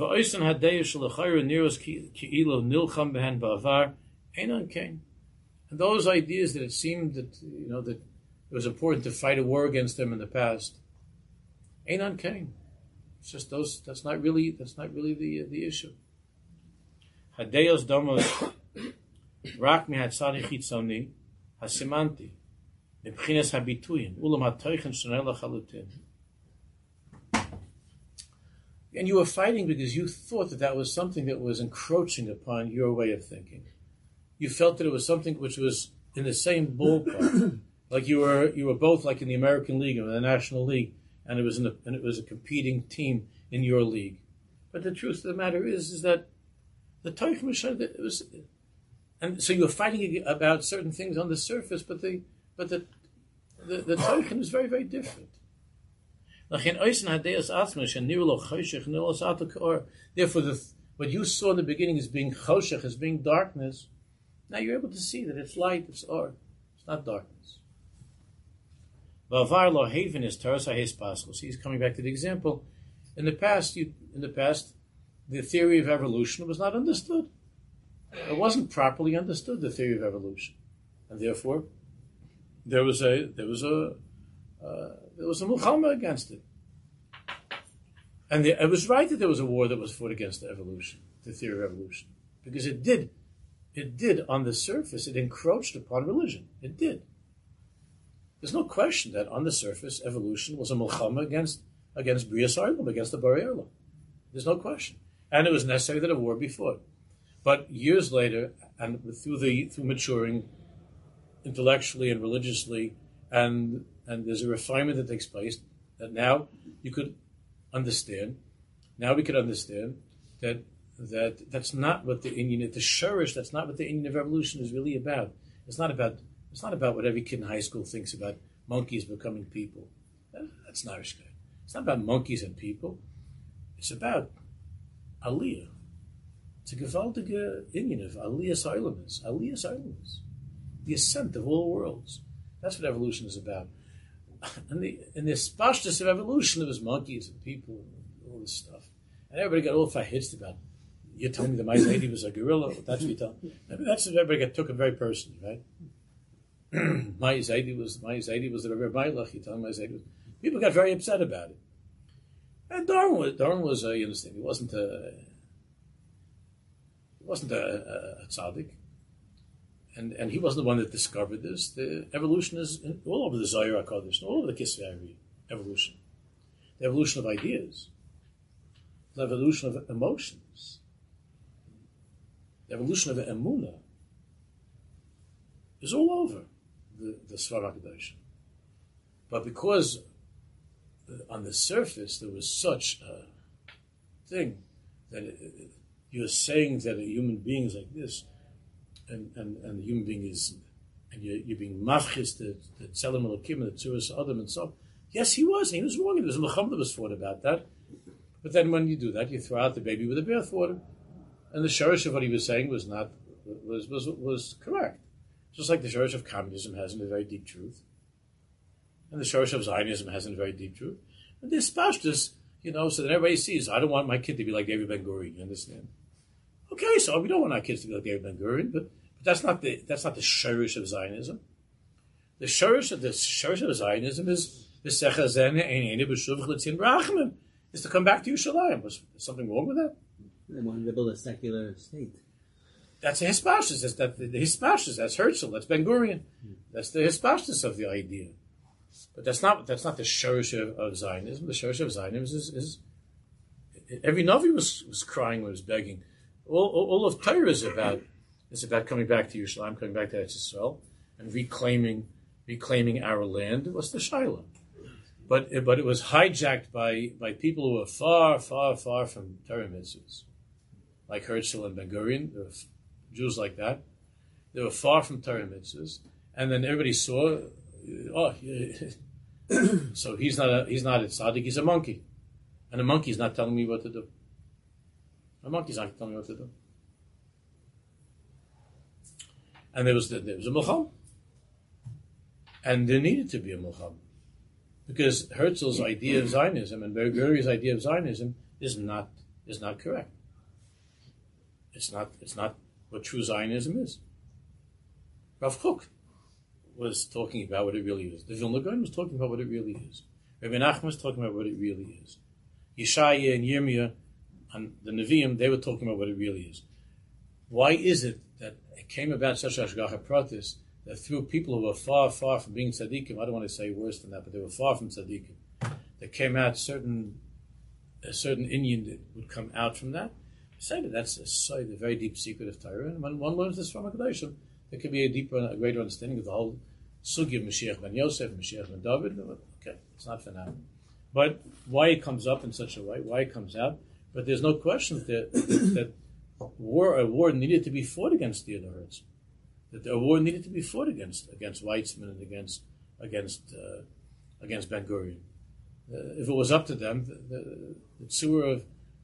those ideas that it seemed that that it was important to fight a war against them in the past, Einan Kain. It's just those. That's not really the issue. Hadeyos domos rak mihatzari chitzoni hasimanti mebchinas habituyim ulam hatoichen shonei lachalutin. And you were fighting because you thought that that was something that was encroaching upon your way of thinking. You felt that it was something which was in the same ballpark, like you were both like in the American League and the National League, and it was a competing team in your league. But the truth of the matter is that the Teichen was, and so you were fighting about certain things on the surface, but the Teichen is very, very different. Therefore, what you saw in the beginning as being choshech, as being darkness, now you're able to see that it's light, it's or, it's not darkness. So he's coming back to the example. In the past, the theory of evolution was not understood. It wasn't properly understood, the theory of evolution, and therefore there was a mulchama against it. And it was right that there was a war that was fought against the evolution, the theory of evolution, because it did on the surface, it encroached upon religion. It did. There's no question that on the surface, evolution was a mulchama against Brias Olam, against the Borei Olam. There's no question. And it was necessary that a war be fought. But years later, and through maturing intellectually and religiously, and there's a refinement that takes place that now you could understand. Now we could understand that that's not what the Indian, the shurish, that's not what the Indian of evolution is really about. It's not about what every kid in high school thinks about monkeys becoming people. That's not Irish. It's not about monkeys and people. It's about Aliyah. It's a gewaltige Indian of Aliyah's Olam. Aliyah's Olam. The ascent of all worlds. That's what evolution is about. In the spashness of evolution, there was monkeys and people and all this stuff. And everybody got all fahitzt about, you're telling me that my lady was a gorilla? That's what you tell me. That's what everybody took it very personally, right? my Zaidi was the Rebbe Mailach, you tell me my Zaidi was. People got very upset about it. And Darwin was you understand, he wasn't a tzaddik. And he wasn't the one that discovered this. The evolution is all over the Zohar HaKadosh, all over the Kisvei evolution. The evolution of ideas. The evolution of emotions. The evolution of emunah is all over the Svar HaKadosh. But because on the surface there was such a thing that you're saying that a human being is like this, and the human being is, and you're being mafchis, the tzelem elokim, the tzuras adam, and so on. Yes, he was wrong. There was a Muhammad that was fought about that. But then when you do that, you throw out the baby with the bathwater. And the shorish of what he was saying was correct. Just like the shorish of communism has a very deep truth. And the shorish of Zionism has a very deep truth. And this pashtus, so that everybody sees, I don't want my kid to be like David Ben-Gurion, you understand? Okay, so we don't want our kids to be like David Ben-Gurion, but that's not the shorish of Zionism. The shorish of Zionism is is to come back to Yerushalayim. Was something wrong with that? They wanted to build a secular state. That's a hispashtus. That's that's Herzl. That's Ben Gurion. That's the hispashtus of the idea. But that's not the shorish of Zionism. The shorish of Zionism is every Navi was crying when he was begging. All of Torah is about coming back to Yerushalayim, coming back to Eretz Yisrael, and reclaiming our land. It was the Shiloh. But it was hijacked by people who were far, far, far from Torah mitzvahs, like Herzl and Ben Gurion. There were Jews like that. They were far from Torah mitzvahs, and then everybody saw, so he's not a tzaddik. He's a monkey, and a monkey's not telling me what to do. A monkey's not telling me what to do. And there was a mulcham, and there needed to be a mulcham. Because Herzl's idea of Zionism and Ben Gurion's idea of Zionism is not correct. It's not what true Zionism is. Rav Kook was talking about what it really is. The Vilna Gaon was talking about what it really is. Rabbi Nachman was talking about what it really is. Yeshaya and Yirmiyah and the Nevi'im, they were talking about what it really is. Why is it that it came about such Hashgacha Pratis that through people who were far, far from being tzaddikim, I don't want to say worse than that, but they were far from tzaddikim, there came out certain a certain Indian that would come out from that. Say that that's the very deep secret of Torah, and when one learns this from a Kedoshim, there could be a greater understanding of the whole sugi of Mashiach ben Yosef, Mashiach ben David. Okay, it's not for now. But why it comes up in such a way, why it comes out, but there's no question that a war needed to be fought against Theodor Herzl. That a war needed to be fought against Weizmann and against Ben Gurion. If it was up to them, the tzur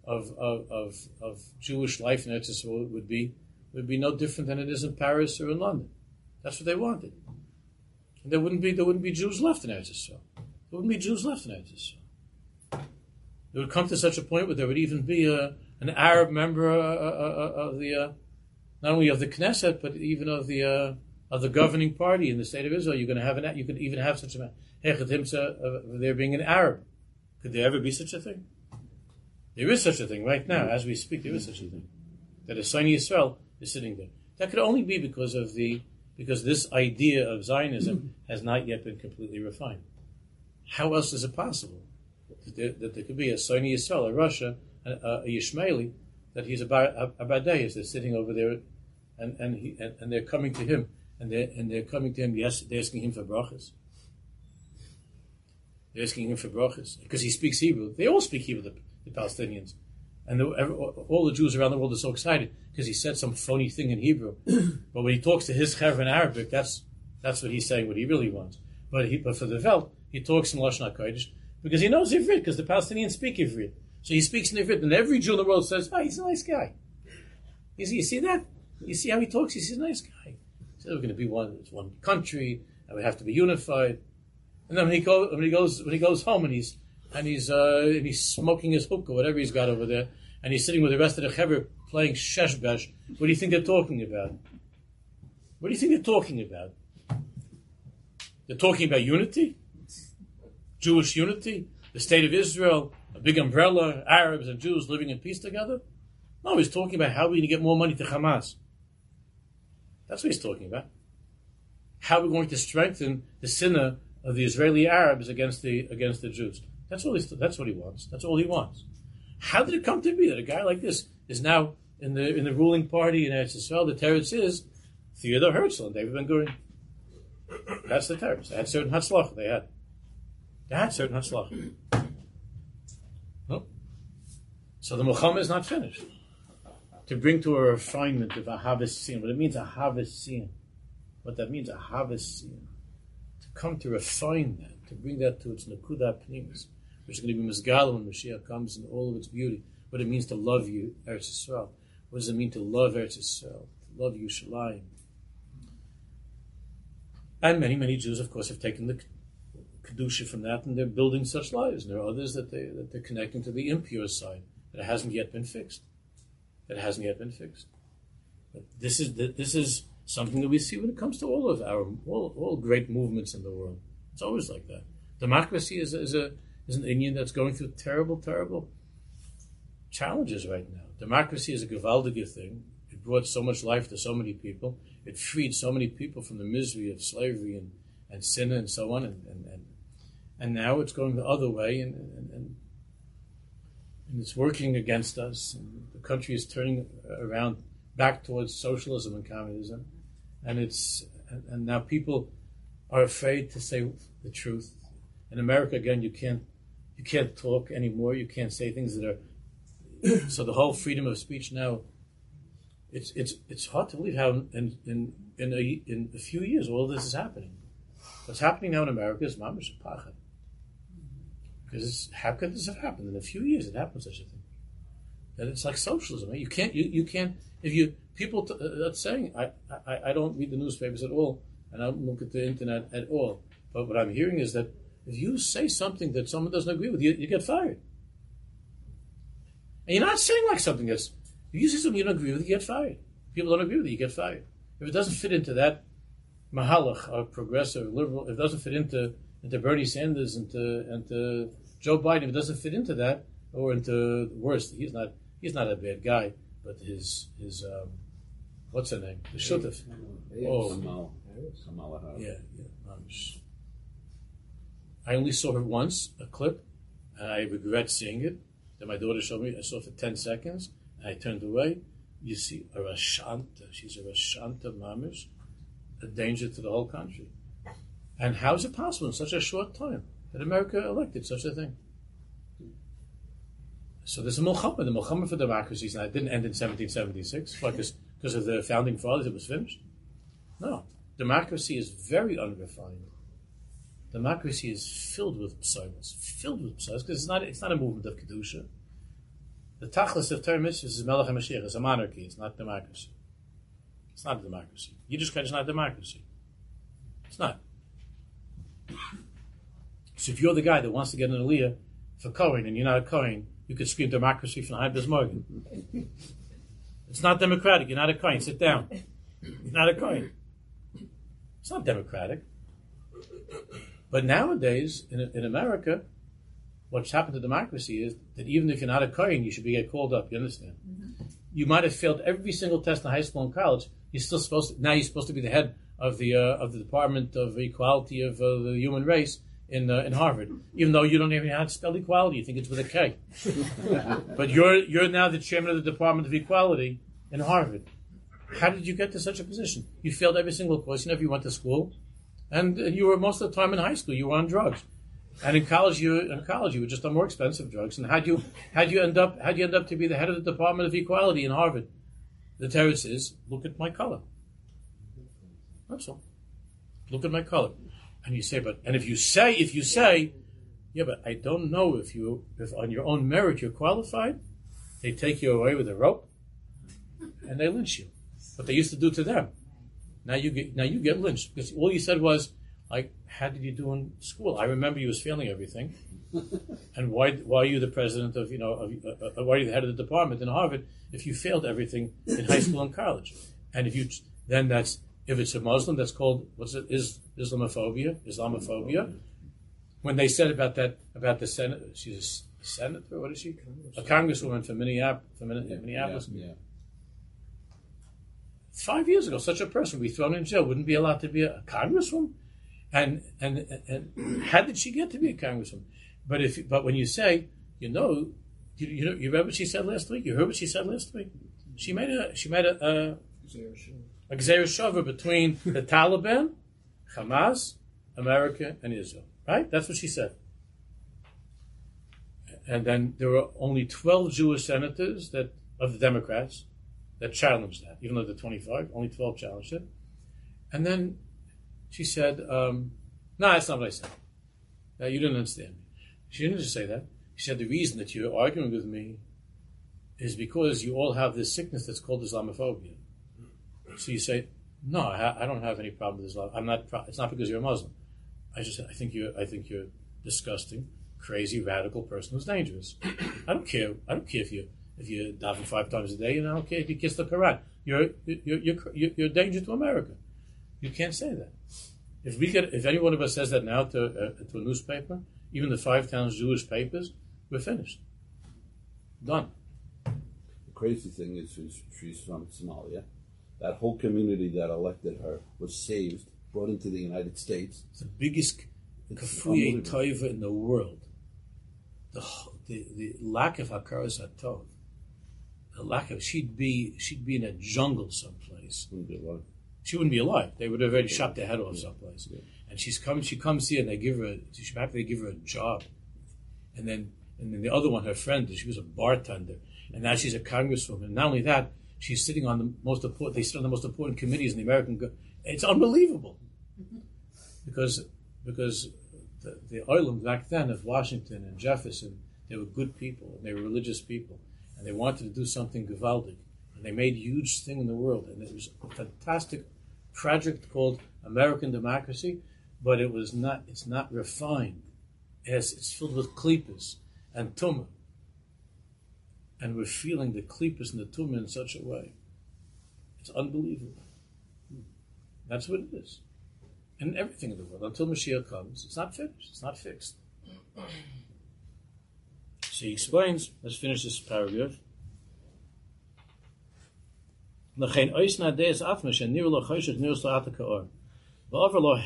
of Jewish life in Eretz Yisrael would be no different than it is in Paris or in London. That's what they wanted. And there wouldn't be Jews left in Eretz Yisrael. There wouldn't be Jews left in Eretz Yisrael. It would come to such a point where there would even be an Arab member of the not only of the Knesset but even of the governing party in the state of Israel. You could even have such a hechet himsa of there being an Arab. Could there ever be such a thing? There is such a thing right now, as we speak. There is such a thing that a Sinai Yisrael is sitting there. That could only be because this idea of Zionism has not yet been completely refined. How else is it possible that there could be a Sinai Yisrael, a Russia, a Yishmaeli, that he's a Badayas, they're sitting over there, and they're coming to him, and they're coming to him. Yes, they're asking him for brachas. They're asking him for brachas because he speaks Hebrew. They all speak Hebrew, the Palestinians, and all the Jews around the world are so excited because he said some phony thing in Hebrew. But when he talks to his chaver in Arabic, that's what he's saying, what he really wants. But for the Welt, he talks in Lashon HaKodesh because he knows Ivrit, because the Palestinians speak Ivrit. So he speaks in Ivrit, and every Jew in the world says, "Oh, he's a nice guy." You see that? You see how he talks? He's a nice guy. He said, "We're going to be one country, and we have to be unified." And then when he goes home and he's smoking his hookah, whatever he's got over there, and he's sitting with the rest of the chaver playing sheshbesh, what do you think they're talking about? What do you think they're talking about? They're talking about unity, Jewish unity, the state of Israel, a big umbrella, Arabs and Jews living in peace together. No, he's talking about how we're going to get more money to Hamas. That's what he's talking about. How we're going to strengthen the sinner of the Israeli Arabs against the Jews. That's what he wants. That's all he wants. How did it come to be that a guy like this is now in the ruling party in Eretz Yisrael? The teretz is Theodor Herzl and David Ben Gurion. That's the teretz. They had certain hatzlach. They had certain hatzlach. No. So the Milchama is not finished. To bring to a refinement of Ahavas Siyam. What it means, Ahavas Siyam. What that means, Ahavas Siyam. To come to refine that, to bring that to its Nakuda Pnimis, which is going to be Mizgal when Mashiach comes in all of its beauty. What it means to love you, Eretz Yisrael. What does it mean to love Eretz Yisrael? To love Yerushalayim. And many, many Jews, of course, have taken the Kedusha from that, and they're building such lives. And there are others that they're connecting to the impure side, that it hasn't yet been fixed. But this is something that we see when it comes to all of all great movements in the world. It's always like that. Democracy is an Indian that's going through terrible, terrible challenges right now. Democracy is a gewaldige thing. It brought so much life to so many people. It freed so many people from the misery of slavery and sin and so on. And now it's going the other way, and it's working against us. And the country is turning around back towards socialism and communism. And now people are afraid to say the truth. In America, again, you can't talk anymore. You can't say things that are. So the whole freedom of speech now, it's hard to believe how in a few years all this is happening. What's happening now in America is mamash pachad. Because how could this have happened in a few years? It happened such a thing. That it's like socialism. You can't if you people that's saying I don't read the newspapers at all and I don't look at the internet at all. But what I'm hearing is that if you say something that someone doesn't agree with, you get fired. And you're not saying like something that's, if you say something you don't agree with, you get fired. If people don't agree with you, you get fired. If it doesn't fit into that mahalach of progressive, liberal, if it doesn't fit into Bernie Sanders and to Joe Biden, if it doesn't fit into that, or into worse, he's not a bad guy, but his what's her name? The Shutef. Oh, yeah. I only saw her once, a clip, and I regret seeing it. that my daughter showed me. I saw for 10 seconds. I turned away. You see a Rashanta. She's a Rashanta Mamish, a danger to the whole country. And how is it possible in such a short time that America elected such a thing? So there's a Mulchama. The Mulchama for democracy it didn't end in 1776 because of the founding fathers. It was finished. No, democracy is very unrefined. Democracy is filled with psalms, because it's not a movement of kedusha. The tachlis of Torah mitzvahs is Melech HaMashiach. It's a monarchy. It's not democracy. It's not a democracy. Yiddishkeit is not a democracy. It's not. So if you're the guy that wants to get an aliyah for Kohen and you're not a Kohen, you could scream democracy from Haim Morgan. It's not democratic. You're not a Kohen. Sit down. You're not a Kohen. It's not democratic. But nowadays, in America, what's happened to democracy is that even if you're not a Kohen, you should get called up. You understand? Mm-hmm. You might have failed every single test in high school and college. You're supposed to be the head of the Department of Equality of the Human Race in Harvard, even though you don't even know how to spell equality. You think it's with a K. But you're now the chairman of the Department of Equality in Harvard. How did you get to such a position? You failed every single course. You went to school, and you were most of the time in high school. You were on drugs, and in college you were just on more expensive drugs. And how'd you end up to be the head of the Department of Equality in Harvard? The teretz is, look at my color. That's all. Look at my color. And you say, if you say, yeah, but I don't know if on your own merit you're qualified, they take you away with a rope and they lynch you. What they used to do to them. Now you get lynched because all you said was, like, how did you do in school? I remember you was failing everything. And why are you the president of why are you the head of the department in Harvard if you failed everything in high school and college? And if it's a Muslim, that's called Islamophobia. When they said about the Senate, she's a senator. What is she? A congresswoman from Minneapolis. Yeah. 5 years ago, such a person would be thrown in jail. Wouldn't be allowed to be a congresswoman. And how did she get to be a congresswoman? But when you say, you read what she said last week. You heard what she said last week. She made a Gzeira Shava between the Taliban, Hamas, America, and Israel. Right? That's what she said. And then there were only 12 Jewish senators of the Democrats that challenged that. Even though there were 25, only 12 challenged it. And then she said, no, that's not what I said. You didn't understand me. She didn't just say that. She said, the reason that you're arguing with me is because you all have this sickness that's called Islamophobia. So you say, no, I don't have any problem with Islam. It's not because you're a Muslim. I think you're disgusting, crazy, radical person who's dangerous. I don't care if you daven 5 times a day, and I don't care if you kiss the Quran. You're a danger to America. You can't say that. If any one of us says that now to a newspaper, even the 5 towns Jewish papers, we're finished. Done. The crazy thing is she's from Somalia. That whole community that elected her was saved, brought into the United States. It's the biggest kafuyei toiva in the world. The lack of hakaras hatov, the lack of she'd be in a jungle someplace. Wouldn't be alive. She wouldn't be alive. They would have already shot their head off someplace. Yeah. And she comes here and they give her a job, and then the other one, her friend, she was a bartender, and now she's a congresswoman. And not only that, she's sitting on the most important. They sit on the most important committees in the American. It's unbelievable, because the oilem back then of Washington and Jefferson, they were good people and they were religious people, and they wanted to do something gewaldig, and they made a huge thing in the world, and it was a fantastic project called American democracy, but it's not refined. It's filled with klipas and tumah, and we're feeling the klipas and the tumah in such a way. It's unbelievable. That's what it is. And everything in the world, until Mashiach comes, it's not finished. It's not fixed. So he explains, let's finish this paragraph. In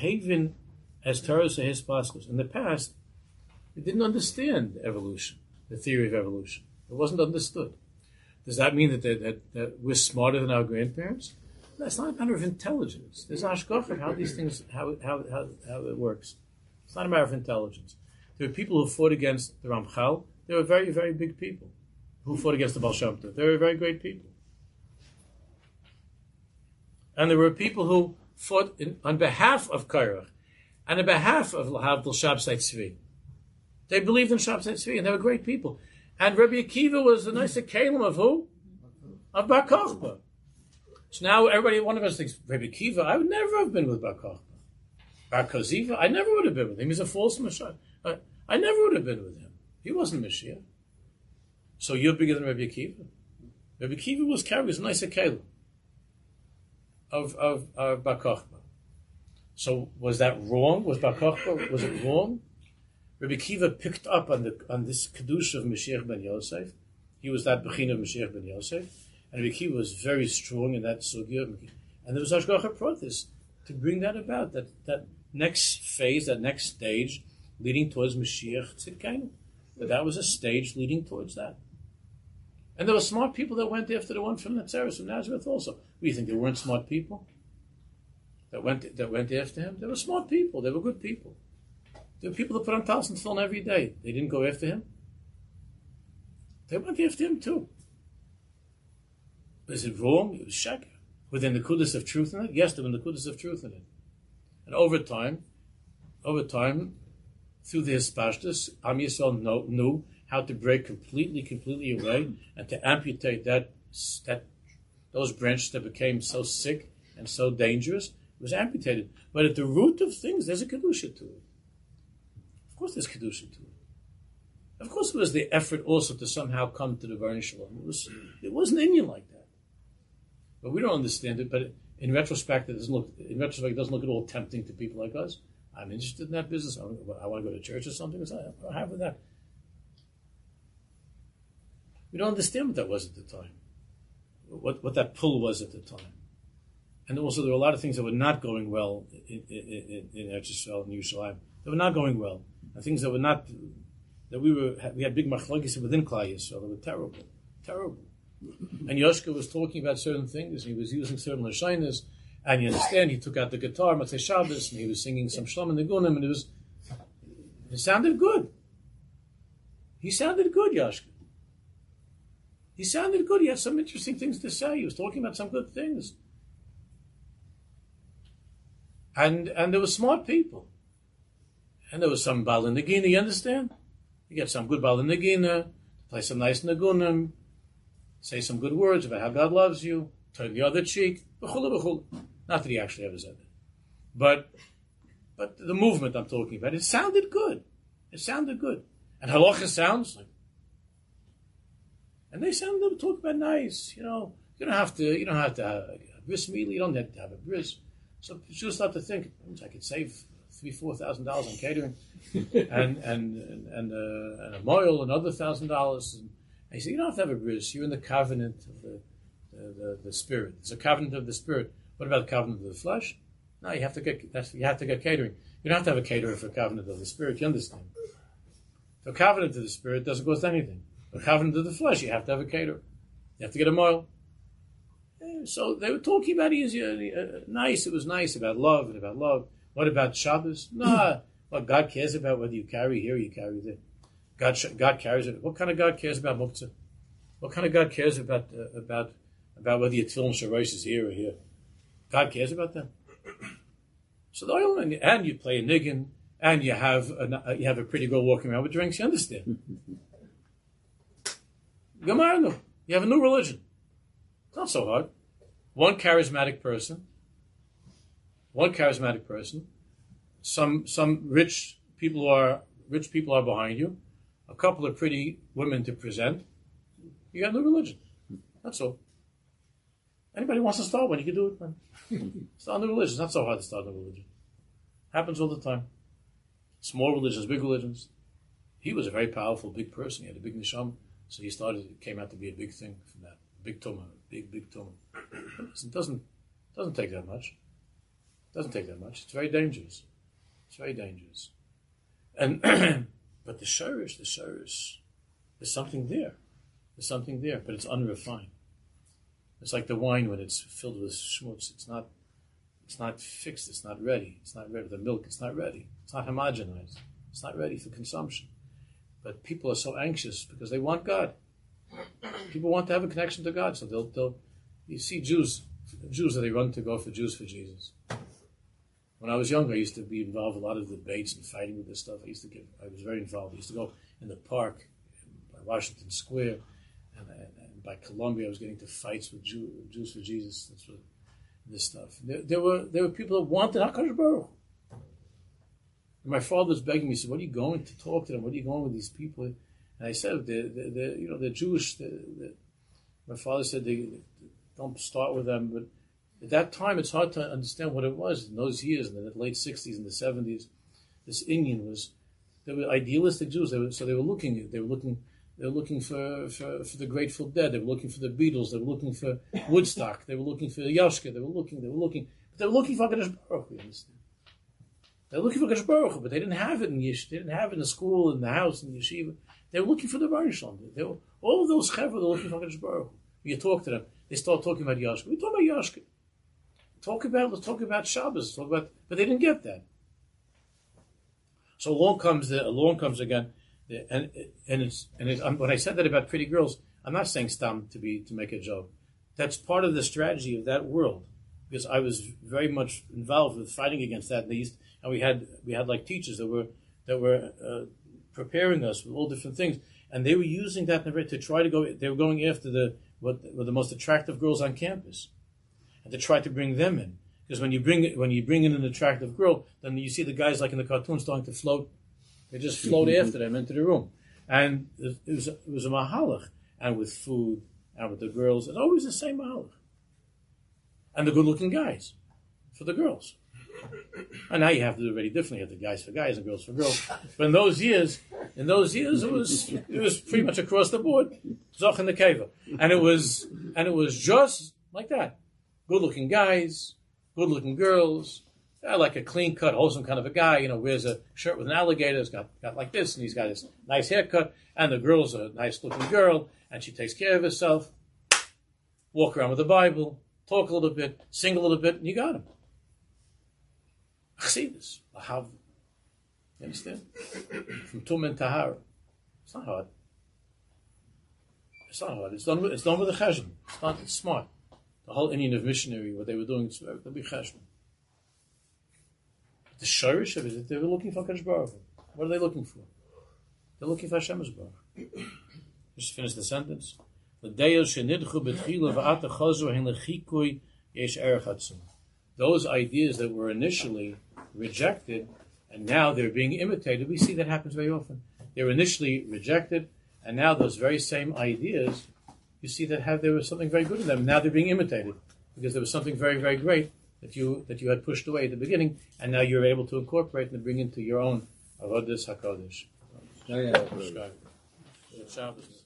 the past, they didn't understand evolution. the theory of evolution. It wasn't understood. Does that mean that we're smarter than our grandparents? That's not a matter of intelligence. There's hashgacha of how these things, how it works. It's not a matter of intelligence. There were people who fought against the Ramchal. They were very, very big people who fought against the Baal Shem Tov. They were very great people. And there were people who fought on behalf of Kairach and on behalf of Lahavdil Shabtai Tzvi. They believed in Shabtai Tzvi, and they were great people. And Rabbi Akiva was the nicer Kalim of who? Of Bar Kochba. So now one of us thinks, Rabbi Akiva, I would never have been with Bar Kochba. Bar Koziva, I never would have been with him. He's a false Messiah. I never would have been with him. He wasn't Mashiach. So you're bigger than Rabbi Akiva. Rabbi Akiva was carried as a nicer Kalim of Bar Kochba. So was that wrong? Was Bar Kochba, was it wrong? Rabbi Akiva picked up on this Kedusha of Mashiach ben Yosef. He was that Bechina of Mashiach ben Yosef. And Rabbi Akiva was very strong in that sugya. And there was Hashgacha Pratis to bring that about, that next phase, that next stage leading towards Mashiach Tzidkenu. That was a stage leading towards that. And there were smart people that went after the one from Nazareth, from Nazareth also. You think there weren't smart people that went after him? There were smart people. They were good people. There were people that put on Talis and Tefillin every day. They didn't go after him. They went after him too. Is it wrong? It was sheker. Within the Kudus of truth in it? Yes, there were the Kudus of truth in it. And over time, through the Hispashtus, Am Yisrael knew how to break completely away and to amputate those branches that became so sick and so dangerous. It was amputated. But at the root of things, there's a Kedusha to it. Of course there's Kedusha to it. Of course it was the effort also to somehow come to the Varnish Shalom. It wasn't Indian like that. But we don't understand it. But in retrospect, it doesn't look at all tempting to people like us. I'm interested in that business. I want to go to church or something. What happened with that? We don't understand what that was at the time. What that pull was at the time. And also there were a lot of things that were not going well in Eretz Yisrael and Yerushalayim. They were not going well. And things that were not, we had big machlokes within Klal Yisrael. They were terrible. And Yoshka was talking about certain things. He was using certain lashonos, and you understand, he took out the guitar, Matzei Shabbos, and he was singing some Shlom Nigunim, and it sounded good. He sounded good, Yoshka. He sounded good. He had some interesting things to say. He was talking about some good things. And there were smart people. And there was some Baal Nagina, you understand? You get some good Baal Nagina, play some nice Nagunim, say some good words about how God loves you, turn the other cheek, b'chulu. Not that he actually ever said that. But the movement I'm talking about, it sounded good. And halacha sounds like, and they talk about nice, you don't have to have a bris milah, you don't have to have a bris. So you start to think, I could save $3,000-4,000 on catering, and a moil, another $1,000. And he said, you don't have to have a bris. You're in the covenant of the spirit. It's a covenant of the spirit. What about the covenant of the flesh? No, you have to get catering. You don't have to have a caterer for a covenant of the spirit. You understand? The covenant of the spirit doesn't cost anything. The covenant of the flesh, you have to have a caterer. You have to get a moil. So they were talking about nice. It was nice about love and about love. What about Shabbos? No, well, God cares about whether you carry here or you carry there. God cares. What kind of God cares about muktzah? What kind of God cares about whether your tefillin sharosh is here or here? God cares about that. So the oil and you play a niggin and you have a pretty girl walking around with drinks. You understand? Gemara, you have a new religion. It's not so hard. One charismatic person. Some rich people are behind you. A couple of pretty women to present. You got a new religion. That's all. Anybody wants to start one, you can do it, man. Start a new religion. It's not so hard to start a new religion. Happens all the time. Small religions, big religions. He was a very powerful, big person. He had a big neshama. So it came out to be a big thing from that. Big tumah. Big tumah. It doesn't take that much. It's very dangerous. And but the shirish, There's something there. There's something there, but it's unrefined. It's like the wine when it's filled with schmutz. It's not fixed. It's not ready. It's not ready. The milk, it's not ready. It's not homogenized. It's not ready for consumption. But people are so anxious because they want God. People want to have a connection to God, so they'll. You see Jews that they run to go for Jews for Jesus. When I was younger, I used to be involved in a lot of debates and fighting with this stuff. I was very involved. I used to go in the park by Washington Square, and by Columbia, I was getting into fights with Jews for Jesus. That's what this stuff. There were people that wanted HaKadosh Baruch Hu. And my father was begging me. He said, "What are you going to talk to them? What are you going with these people?" And I said, "They're Jewish." My father said, "Don't start with them." But at that time, it's hard to understand what it was in those years, in the late '60s and the '70s. This Indian they were idealistic Jews. They were looking for the Grateful Dead. They were looking for the Beatles. They were looking for Woodstock. They were looking for Yoshka. They were looking. But they were looking for HaKadosh Baruch Hu. You understand? They were looking for HaKadosh Baruch Hu, but they didn't have it in Yeshiva. They didn't have it in the school, in the house, in the yeshiva. They were looking for the Baruch Shalom. All of those chevra, they're looking for HaKadosh Baruch Hu. When you talk to them, they start talking about Yoshka. We talk about Yoshka. Let's talk about Shabbos. But they didn't get that. So along comes again, and it's when I said that about pretty girls, I'm not saying stam to make a joke. That's part of the strategy of that world, because I was very much involved with fighting against that in the East, and we had like teachers that were preparing us with all different things, and they were using that to try to go. They were going after the most attractive girls on campus, and to try to bring them in. Because when you bring in an attractive girl, then you see the guys like in the cartoons starting to float. They just float after them into the room, and it was a mahalach, and with food and with the girls, it's always the same mahalach. And the good-looking guys for the girls. And now you have to do it very differently. You have the guys for guys and girls for girls. But in those years, it was pretty much across the board. Zoch in the keva, and it was just like that. Good-looking guys, good-looking girls. Like a clean-cut, wholesome kind of a guy, wears a shirt with an alligator, he's got like this, and he's got his nice haircut, and the girl's a nice-looking girl, and she takes care of herself, walk around with the Bible, talk a little bit, sing a little bit, and you got him. Chassidus, Lahav. You understand? From Tum and Tahara. It's not hard. It's done with a cheshbon. It's smart. The whole Indian of missionary, what they were doing, they'll be cheshbon. The shirish of it, they were looking for HaKadosh Baruch Hu. What are they looking for? They're looking for Hashem's Baruch. Just finish the sentence. Those ideas that were initially rejected, and now they're being imitated. We see that happens very often. They were initially rejected, and now those very same ideas, you see that there was something very good in them. Now they're being imitated because there was something very, very great that you had pushed away at the beginning, and now you're able to incorporate and bring into your own avodas hakodesh.